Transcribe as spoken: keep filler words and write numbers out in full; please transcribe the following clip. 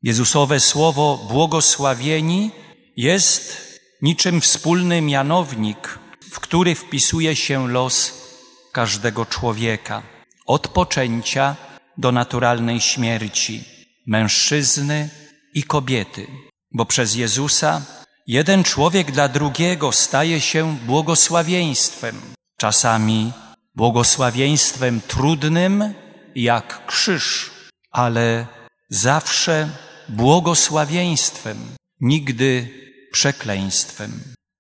Jezusowe słowo błogosławieni jest niczym wspólny mianownik, w który wpisuje się los każdego człowieka, od poczęcia do naturalnej śmierci, mężczyzny i kobiety, bo przez Jezusa jeden człowiek dla drugiego staje się błogosławieństwem, czasami błogosławieństwem trudnym jak krzyż, ale zawsze błogosławieństwem, nigdy przekleństwem.